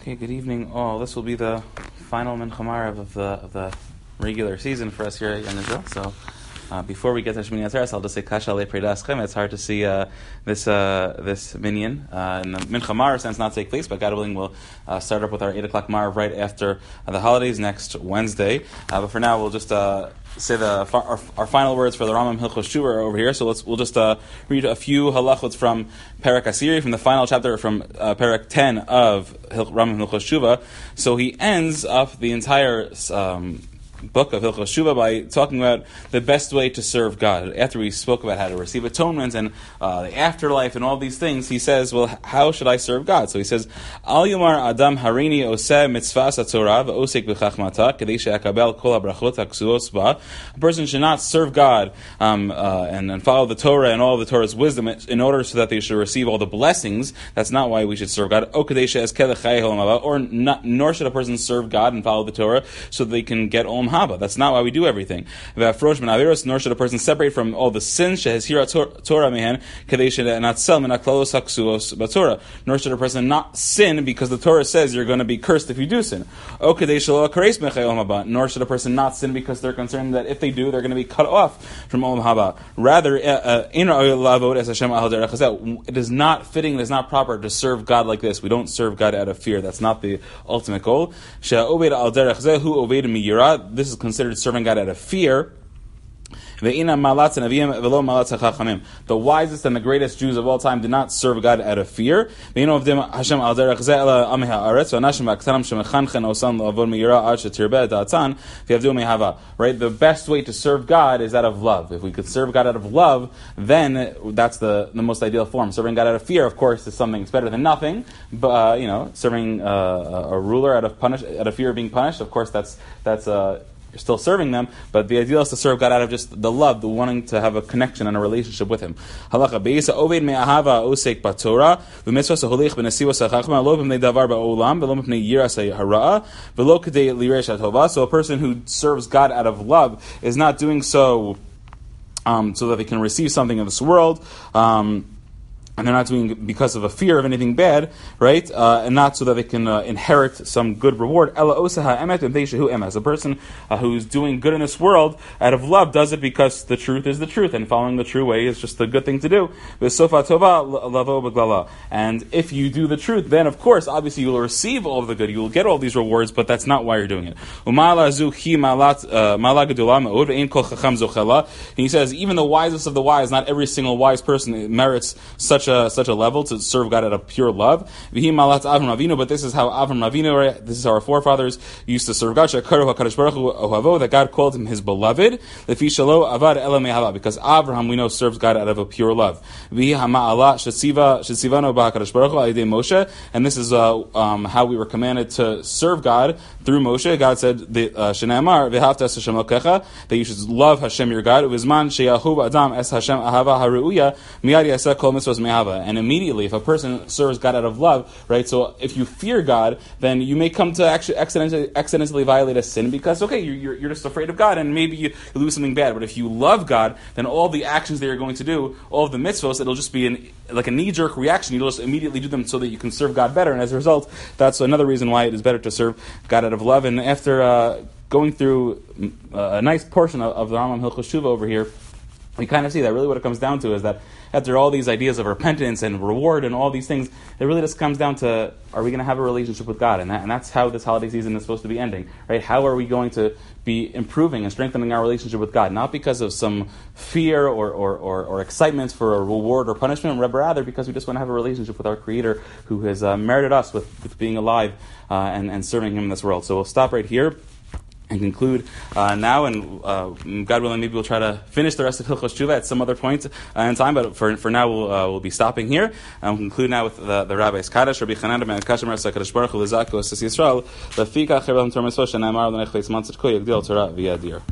Okay, good evening all. This will be the final Mincha Marav of the regular season for us here at Young Israel. So before we get to Shmini Atzeres, I'll just say Kasha Le Predaschem. It's hard to see this minyan in the Mincha Marav sense not take place, but God willing we'll start up with our 8 o'clock Marav right after the holidays next Wednesday. But for now we'll just say our final words for the Rambam Hilchos Tshuva over here. So we'll just read a few halachot from Perek Asiri, from the final chapter from Perek 10 of Rambam Hilchos Tshuva. So he ends up the entire book of Hilchos Tshuva by talking about the best way to serve God. After we spoke about how to receive atonement and the afterlife and all these things, he says, well, how should I serve God? So he says, Al Yomar Adam Harini Oseh Mitzvahs HaTorah V'Osek B'Chachmata Kedei She'akabel Kol HaBrachot HaKsuos Ba. A person should not serve God and follow the Torah and all the Torah's wisdom in order so that they should receive all the blessings. That's not why we should serve God. Or nor should a person serve God and follow the Torah so they can get Olam Haba. That's not why we do everything. Nor should a person separate from all the sins. Nor should a person not sin because the Torah says you're going to be cursed if you do sin. Nor should a person not sin because they're concerned that if they do, they're going to be cut off from Olam Haba. Rather, it is not fitting, it is not proper to serve God like this. We don't serve God out of fear. That's not the ultimate goal. This is considered serving God out of fear. The wisest and the greatest Jews of all time did not serve God out of fear. Right? The best way to serve God is out of love. If we could serve God out of love, then that's the most ideal form. Serving God out of fear, of course, is something that's better than nothing. But serving a ruler out of fear of being punished, of course, that's you're still serving them, but the ideal is to serve God out of just the love, the wanting to have a connection and a relationship with Him. Halacha beisa oved me'ahava osek b'Torah v'mitzvah holich b'nesiva sachachma lo b'mnei davar ba'olam v'lo b'mnei yiras ha'ara v'lo k'dei liresh ha'tova. So a person who serves God out of love is not doing so so that they can receive something in this world. And they're not doing it because of a fear of anything bad, right? And not so that they can inherit some good reward. A person who's doing good in this world out of love does it because the truth is the truth, and following the true way is just the good thing to do. And if you do the truth, then of course, obviously you will receive all of the good. You will get all these rewards, but that's not why you're doing it. And he says, even the wisest of the wise, not every single wise person merits such a level to serve God out of pure love. But this is how Avram Avinu, right? This is how our forefathers used to serve God. That God called him his beloved. Because Avraham, we know, serves God out of a pure love. And this is how we were commanded to serve God through Moshe. God said that you should love Hashem your God. And immediately, if a person serves God out of love, right? So if you fear God, then you may come to actually accidentally violate a sin because, okay, you're just afraid of God, and maybe you lose something bad. But if you love God, then all the actions that you're going to do, all of the mitzvahs, it'll just be like a knee-jerk reaction. You'll just immediately do them so that you can serve God better. And as a result, that's another reason why it is better to serve God out of love. And after going through a nice portion of the Rambam Hilchos Tshuva over here, we kind of see that really what it comes down to is that after all these ideas of repentance and reward and all these things, it really just comes down to, are we going to have a relationship with God? And that's how this holiday season is supposed to be ending, right? How are we going to be improving and strengthening our relationship with God? Not because of some fear or excitement for a reward or punishment, but rather because we just want to have a relationship with our Creator who has merited us with being alive and serving Him in this world. So we'll stop right here and conclude now, and God willing, maybe we'll try to finish the rest of Hilchos Tshuva at some other point in time. But for now, we'll be stopping here, and we'll conclude now with the Rabbi's Kaddish. Rabbi Chanan ben Kashem Kadosh Baruch Hu Lizako Sis Yisrael Lafika Chevel Torah Mitzvah Shenamar L'Nechleis Mantzat Ko Yagdil Torah V'Yadir.